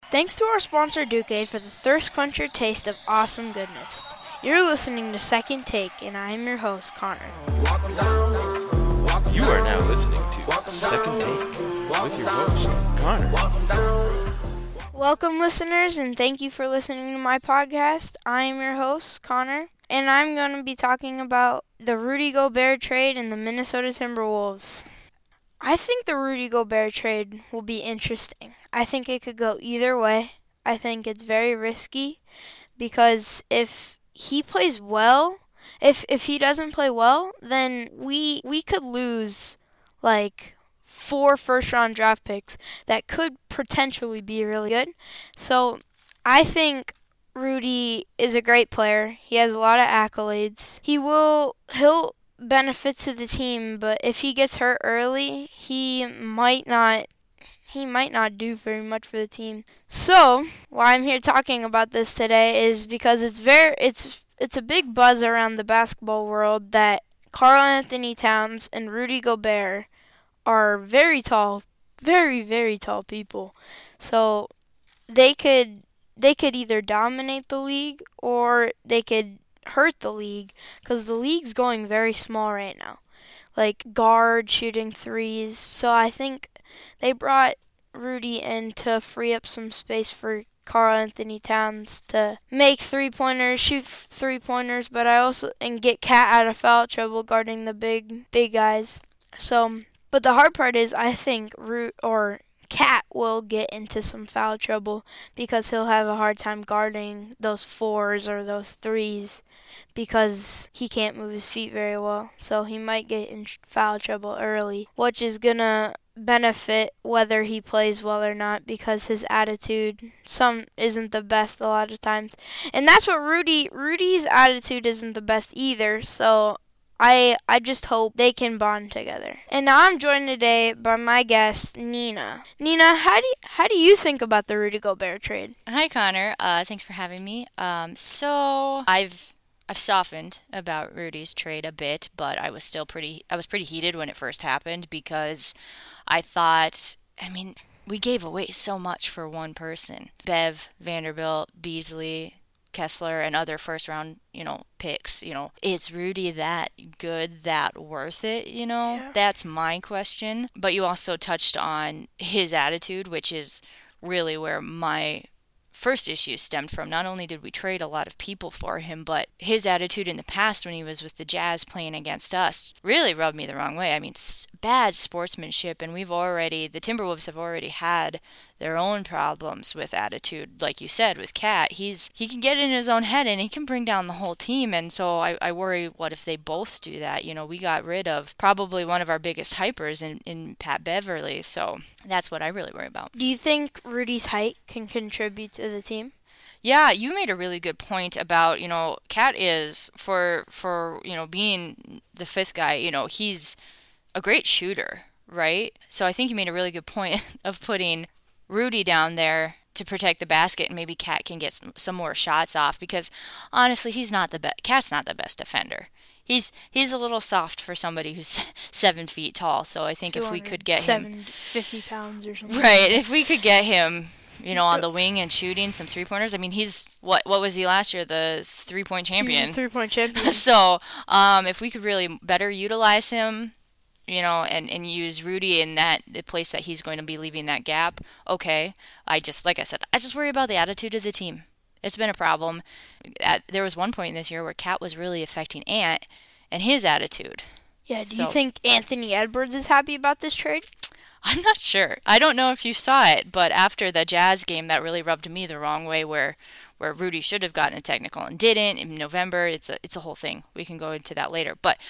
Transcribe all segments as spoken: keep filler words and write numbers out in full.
Thanks to our sponsor Duke for the thirst quencher taste of awesome goodness. You're listening to Second Take, and I am your host, Connor. You are now listening to Second Take with your host, Connor. Welcome, listeners, and thank you for listening to my podcast. I am your host, Connor, and I'm going to be talking about the Rudy Gobert trade and the Minnesota Timberwolves. I think the Rudy Gobert trade will be interesting. I think it could go either way. I think it's very risky because if he plays well, if if he doesn't play well, then we we could lose like four first-round draft picks that could potentially be really good. So I think Rudy is a great player. He has a lot of accolades. He will he'll benefit to the team, but if he gets hurt early, he might not he might not do very much for the team. So, why I'm here talking about this today is because it's very it's it's a big buzz around the basketball world that Karl Anthony Towns and Rudy Gobert are very tall, very very tall people. So, they could they could either dominate the league or they could hurt the league because the league's going very small right now, like guard shooting threes. So I think they brought Rudy in to free up some space for Karl Anthony Towns to make three-pointers, shoot three-pointers, but I also and get Cat out of foul trouble guarding the big big guys. So, but the hard part is I think Root or Cat will get into some foul trouble because he'll have a hard time guarding those fours or those threes because he can't move his feet very well. So he might get in foul trouble early, which is going to benefit whether he plays well or not because his attitude some isn't the best a lot of times. And that's what Rudy Rudy's attitude isn't the best either. So I I just hope they can bond together. And now I'm joined today by my guest, Nina. Nina, how do you, how do you think about the Rudy Gobert trade? Hi, Connor. Uh, thanks for having me. Um, so I've I've softened about Rudy's trade a bit, but I was still pretty I was pretty heated when it first happened because I thought, I mean, we gave away so much for one person. Bev, Vanderbilt, Beasley, Kessler, and other first-round, you know, picks. You know, is Rudy that good, that worth it, you know? Yeah. That's my question. But you also touched on his attitude, which is really where my first issue stemmed from. Not only did we trade a lot of people for him, but his attitude in the past when he was with the Jazz playing against us really rubbed me the wrong way. I mean, bad sportsmanship, and we've already, the Timberwolves have already had their own problems with attitude. Like you said, with Cat, he's he can get in his own head and he can bring down the whole team, and so I, I worry what if they both do that. You know, we got rid of probably one of our biggest hypers in, in Pat Beverly, so that's what I really worry about. Do you think Rudy's height can contribute to the team? Yeah, you made a really good point about, you know, Cat is, for, for you know, being the fifth guy, you know, he's a great shooter, right? So I think you made a really good point of putting Rudy down there to protect the basket, and maybe Cat can get some, some more shots off because honestly, he's not the best. Cat's not the best defender. He's he's a little soft for somebody who's seven feet tall. So I think if we could get him, fifty pounds or something. Right, if we could get him, you know, on the wing and shooting some three pointers. I mean, he's what what was he last year? The three point champion. He was a three point champion. So um, if we could really better utilize him, you know, and, and use Rudy in that the place that he's going to be leaving that gap, okay. I just, like I said, I just worry about the attitude of the team. It's been a problem. At, there was one point in this year where Cat was really affecting Ant and his attitude. Yeah, do so, you think Anthony Edwards is happy about this trade? I'm not sure. I don't know if you saw it, but after the Jazz game, that really rubbed me the wrong way where where Rudy should have gotten a technical and didn't in November. It's a it's a whole thing. We can go into that later. But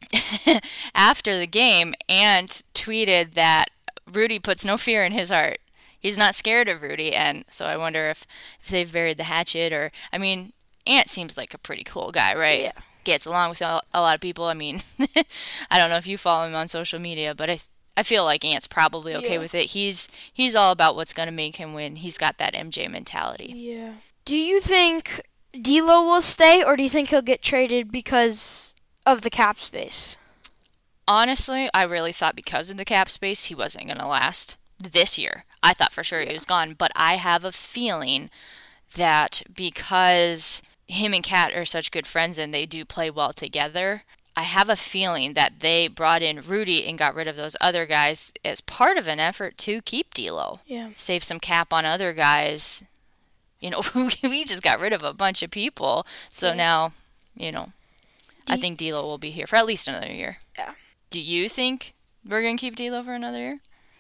after the game, Ant tweeted that Rudy puts no fear in his heart. He's not scared of Rudy, and so I wonder if, if they've buried the hatchet or, I mean, Ant seems like a pretty cool guy, right? Yeah. Gets along with a, a lot of people. I mean, I don't know if you follow him on social media, but I I feel like Ant's probably okay yeah. with it. He's he's all about what's going to make him win. He's got that M J mentality. Yeah. Do you think D'Lo will stay, or do you think he'll get traded because of the cap space? Honestly, I really thought because of the cap space, he wasn't going to last this year. I thought for sure yeah. he was gone, but I have a feeling that because him and Kat are such good friends and they do play well together, I have a feeling that they brought in Rudy and got rid of those other guys as part of an effort to keep D'Lo. Yeah. Save some cap on other guys. You know, we just got rid of a bunch of people. So yeah. now, you know, do I think D'Lo will be here for at least another year. Yeah. Do you think we're going to keep D'Lo for another year?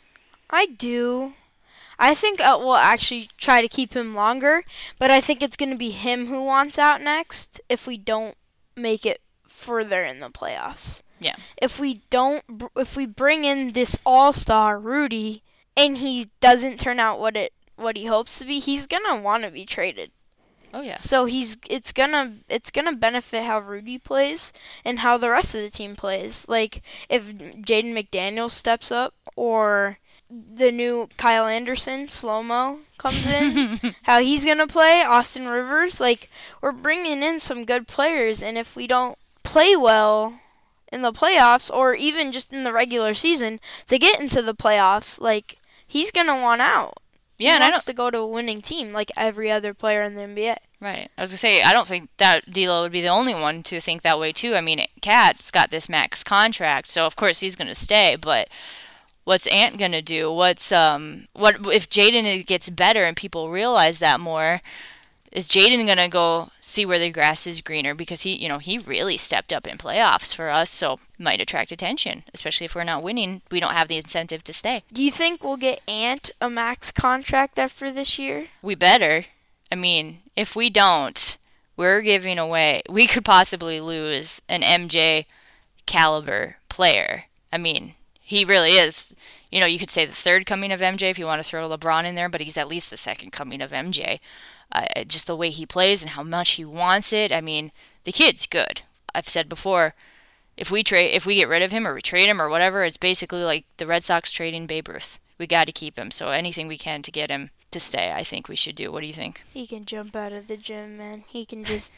I do. I think uh, we'll actually try to keep him longer, but I think it's going to be him who wants out next if we don't make it further in the playoffs. Yeah. If we don't, if we bring in this all-star Rudy and he doesn't turn out what it what he hopes to be, he's gonna want to be traded. Oh yeah. So he's it's gonna it's gonna benefit how Rudy plays and how the rest of the team plays. Like if Jaden McDaniels steps up or the new Kyle Anderson slow-mo comes in, how he's gonna play, Austin Rivers, like we're bringing in some good players, and if we don't play well in the playoffs or even just in the regular season to get into the playoffs, like he's gonna want out. Yeah, he and wants I don't to go to a winning team like every other player in the N B A. Right. I was gonna say I don't think that D'Lo would be the only one to think that way too. I mean, Cat's got this max contract, so of course he's gonna stay. But what's Ant gonna do? What's um what if Jaden gets better and people realize that more? Is Jaden going to go see where the grass is greener? Because he, you know, he really stepped up in playoffs for us, so might attract attention, especially if we're not winning. We don't have the incentive to stay. Do you think we'll get Ant a max contract after this year? We better. I mean, if we don't, we're giving away, we could possibly lose an M J caliber player. I mean, he really is, you know, you could say the third coming of M J if you want to throw LeBron in there, but he's at least the second coming of M J. Uh, just the way he plays and how much he wants it. I mean, the kid's good. I've said before, if we trade, if we get rid of him or we trade him or whatever, it's basically like the Red Sox trading Babe Ruth. We got to keep him. So anything we can to get him to stay, I think we should do. What do you think? He can jump out of the gym, man. He can just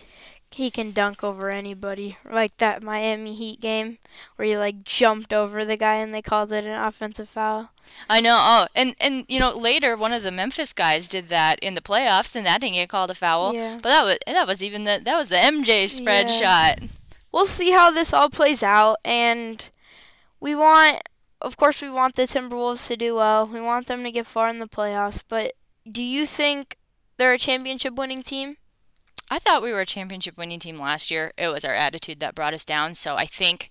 he can dunk over anybody. Like that Miami Heat game where he like jumped over the guy and they called it an offensive foul. I know. Oh, and, and you know, later one of the Memphis guys did that in the playoffs and that didn't get called a foul. Yeah. But that was that was even the that was the M J spread yeah. shot. We'll see how this all plays out, and we want of course we want the Timberwolves to do well. We want them to get far in the playoffs, but do you think they're a championship winning team? I thought we were a championship winning team last year. It was our attitude that brought us down. So I think,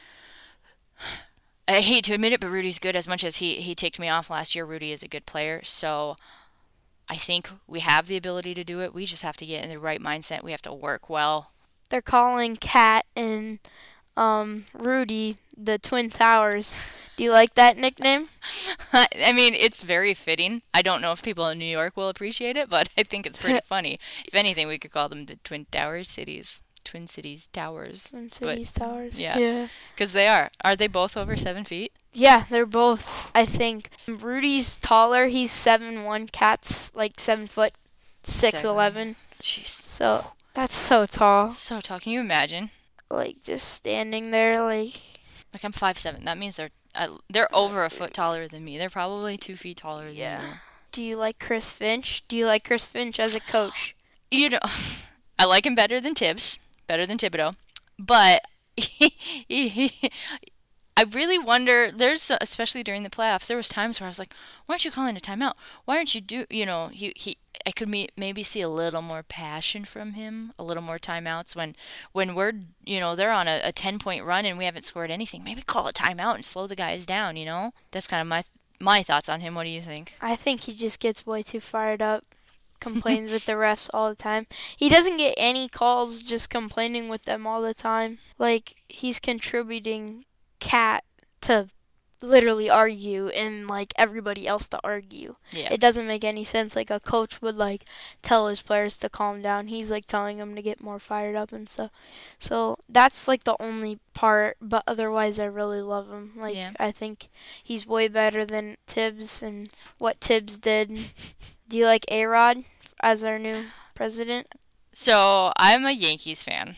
I hate to admit it, but Rudy's good. As much as he, he ticked me off last year, Rudy is a good player. So I think we have the ability to do it. We just have to get in the right mindset. We have to work well. They're calling Kat and um, Rudy the Twin Towers. Do you like that nickname? I mean, it's very fitting. I don't know if people in New York will appreciate it, but I think it's pretty funny. If anything, we could call them the Twin Towers cities. Twin Cities Towers. Twin Cities but, Towers. Yeah. Because they are. Are they both over seven feet? Yeah, they're both, I think. Rudy's taller. He's seven one. Kat's like seven foot six eleven. Jeez. So that's so tall. So tall. Can you imagine? Like just standing there like... Like I'm five seven. That means they're uh, they're over a foot taller than me. They're probably two feet taller yeah. than me. Do you like Chris Finch? Do you like Chris Finch as a coach? You know, I like him better than Tibbs, better than Thibodeau. But he, he, he, I really wonder, there's, especially during the playoffs, there was times where I was like, why aren't you calling a timeout? Why aren't you do, you know, he, he I could me, maybe see a little more passion from him, a little more timeouts when, when we're, you know, they're on a, a ten-point run and we haven't scored anything. Maybe call a timeout and slow the guys down, you know? That's kind of my my thoughts on him. What do you think? I think he just gets way too fired up, complains with the refs all the time. He doesn't get any calls just complaining with them all the time. Like, he's contributing Kat to literally argue and like everybody else to argue. Yeah. It doesn't make any sense. Like a coach would like tell his players to calm down. He's like telling them to get more fired up and stuff. So that's like the only part, but otherwise I really love him. Like yeah. I think he's way better than Tibbs and what Tibbs did. Do you like A-Rod as our new president? So I'm a Yankees fan,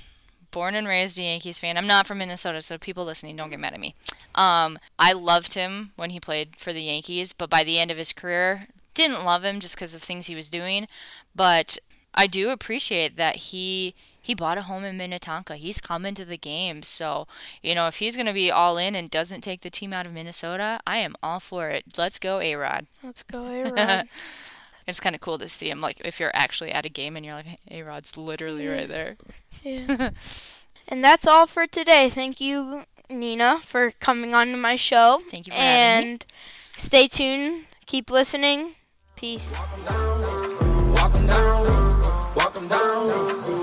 born and raised a Yankees fan. I'm not from Minnesota, so people listening, don't get mad at me. Um, I loved him when he played for the Yankees, but by the end of his career, didn't love him just because of things he was doing. But I do appreciate that he he bought a home in Minnetonka. He's coming to the game. So, you know, if he's going to be all in and doesn't take the team out of Minnesota, I am all for it. Let's go, A-Rod. Let's go, A-Rod. It's kind of cool to see him, like, if you're actually at a game and you're like, A-Rod's literally yeah. right there. Yeah. And that's all for today. Thank you, Nina, for coming on to my show. Thank you for having me. And stay tuned. Keep listening. Peace. Walk 'em down, walk 'em down, walk 'em down.